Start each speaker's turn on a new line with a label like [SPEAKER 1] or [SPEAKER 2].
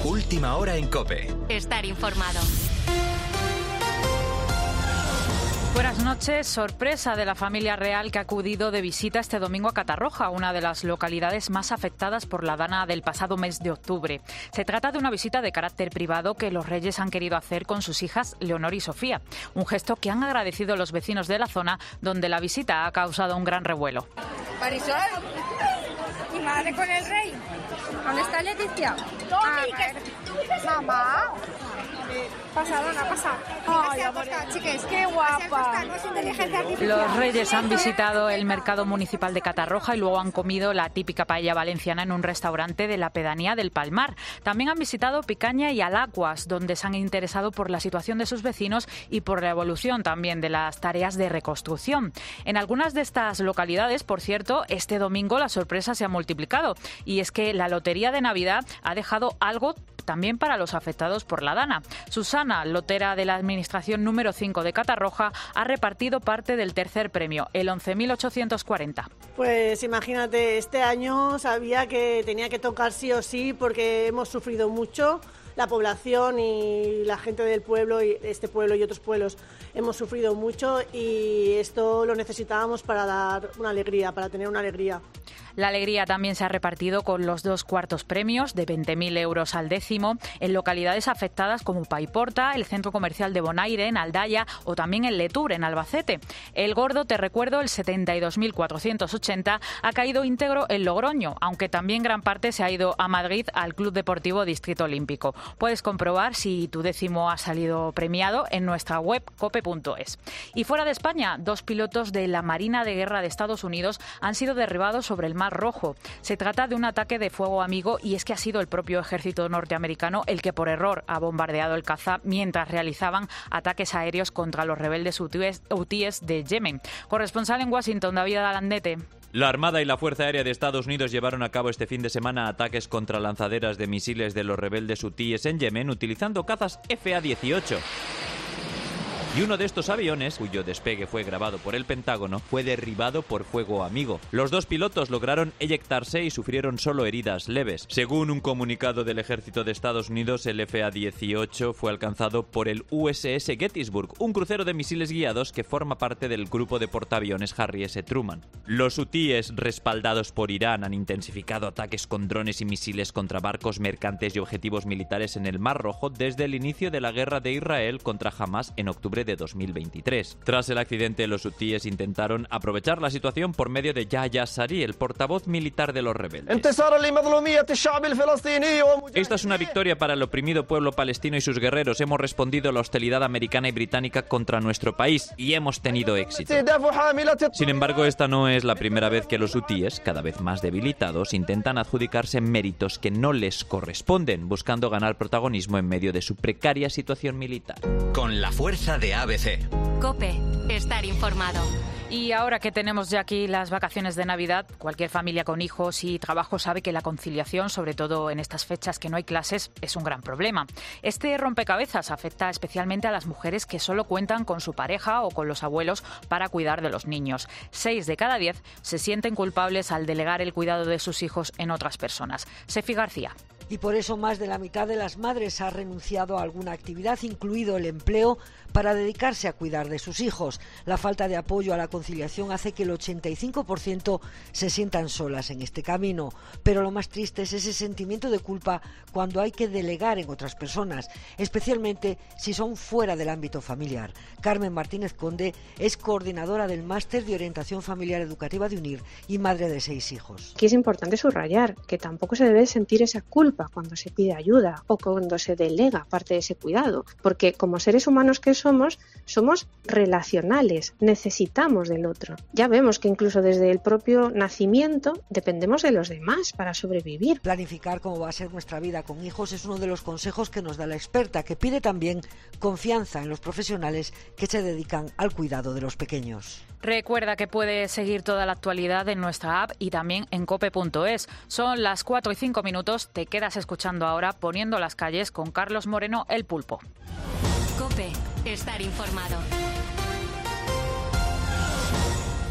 [SPEAKER 1] Última hora en COPE.
[SPEAKER 2] Estar informado.
[SPEAKER 3] Buenas noches. Sorpresa de la familia real que ha acudido de visita este domingo a Catarroja, una de las localidades más afectadas por la dana del pasado mes de octubre. Se trata de una visita de carácter privado que los Reyes han querido hacer con sus hijas Leonor y Sofía. Un gesto que han agradecido los vecinos de la zona, donde la visita ha causado un gran revuelo.
[SPEAKER 4] Marisol, ¿y madre con el rey? ¿Dónde está Leticia? Mamá. Pasa, dona, pasa. Ay, chiques, qué guapa.
[SPEAKER 3] Los Reyes han visitado el mercado municipal de Catarroja y luego han comido la típica paella valenciana en un restaurante de la pedanía del Palmar. También han visitado Picaña y Alacuas, donde se han interesado por la situación de sus vecinos y por la evolución también de las tareas de reconstrucción. En algunas de estas localidades, por cierto, este domingo la sorpresa se ha multiplicado, y es que la lotería de Navidad ha dejado algo también para los afectados por la dana. Susana, lotera de la Administración número 5 de Catarroja, ha repartido parte del tercer premio, el 11.840.
[SPEAKER 5] Pues imagínate, este año sabía que tenía que tocar sí o sí porque hemos sufrido mucho. La población y la gente del pueblo, y este pueblo y otros pueblos, hemos sufrido mucho y esto lo necesitábamos para dar una alegría, para tener una alegría.
[SPEAKER 3] La alegría también se ha repartido con los 2 cuartos premios de 20.000 euros al décimo en localidades afectadas como Paiporta, el centro comercial de Bonaire en Aldaya o también el Letur en Albacete. El gordo, te recuerdo, el 72.480, ha caído íntegro en Logroño, aunque también gran parte se ha ido a Madrid al Club Deportivo Distrito Olímpico. Puedes comprobar si tu décimo ha salido premiado en nuestra web cope.es. Y fuera de España, 2 pilotos de la Marina de Guerra de Estados Unidos han sido derribados sobre el Mar Rojo. Se trata de un ataque de fuego amigo y es que ha sido el propio ejército norteamericano el que por error ha bombardeado el caza mientras realizaban ataques aéreos contra los rebeldes hutíes de Yemen. Corresponsal en Washington, David Alandete.
[SPEAKER 6] La Armada y la Fuerza Aérea de Estados Unidos llevaron a cabo este fin de semana ataques contra lanzaderas de misiles de los rebeldes hutíes en Yemen utilizando cazas FA-18. Y uno de estos aviones, cuyo despegue fue grabado por el Pentágono, fue derribado por fuego amigo. Los 2 pilotos lograron eyectarse y sufrieron solo heridas leves. Según un comunicado del Ejército de Estados Unidos, el FA-18 fue alcanzado por el USS Gettysburg, un crucero de misiles guiados que forma parte del grupo de portaaviones Harry S. Truman. Los hutíes, respaldados por Irán, han intensificado ataques con drones y misiles contra barcos mercantes y objetivos militares en el Mar Rojo desde el inicio de la guerra de Israel contra Hamás en octubre de 2023. Tras el accidente, los hutíes intentaron aprovechar la situación por medio de Yahya Sari, el portavoz militar de los rebeldes. Esta es una victoria para el oprimido pueblo palestino y sus guerreros. Hemos respondido a la hostilidad americana y británica contra nuestro país y hemos tenido éxito. Sin embargo, esta no es la primera vez que los hutíes, cada vez más debilitados, intentan adjudicarse méritos que no les corresponden, buscando ganar protagonismo en medio de su precaria situación militar.
[SPEAKER 1] Con la fuerza de ABC.
[SPEAKER 2] COPE. Estar informado.
[SPEAKER 3] Y ahora que tenemos ya aquí las vacaciones de Navidad, cualquier familia con hijos y trabajo sabe que la conciliación, sobre todo en estas fechas que no hay clases, es un gran problema. Este rompecabezas afecta especialmente a las mujeres que solo cuentan con su pareja o con los abuelos para cuidar de los niños. 6 de cada 10 se sienten culpables al delegar el cuidado de sus hijos en otras personas. Sefi García.
[SPEAKER 7] Y por eso más de la mitad de las madres ha renunciado a alguna actividad, incluido el empleo, para dedicarse a cuidar de sus hijos. La falta de apoyo a la conciliación hace que el 85% se sientan solas en este camino. Pero lo más triste es ese sentimiento de culpa cuando hay que delegar en otras personas, especialmente si son fuera del ámbito familiar. Carmen Martínez Conde es coordinadora del Máster de Orientación Familiar Educativa de UNIR y madre de 6 hijos.
[SPEAKER 8] Aquí es importante subrayar que tampoco se debe sentir esa culpa cuando se pide ayuda o cuando se delega parte de ese cuidado, porque como seres humanos que somos relacionales, necesitamos del otro. Ya vemos que incluso desde el propio nacimiento dependemos de los demás para sobrevivir.
[SPEAKER 7] Planificar cómo va a ser nuestra vida con hijos es uno de los consejos que nos da la experta, que pide también confianza en los profesionales que se dedican al cuidado de los pequeños.
[SPEAKER 3] Recuerda que puedes seguir toda la actualidad en nuestra app y también en cope.es. Son las 4 y 5 minutos. Te quedas escuchando ahora Poniendo las calles con Carlos Moreno, el Pulpo.
[SPEAKER 2] COPE. Estar informado.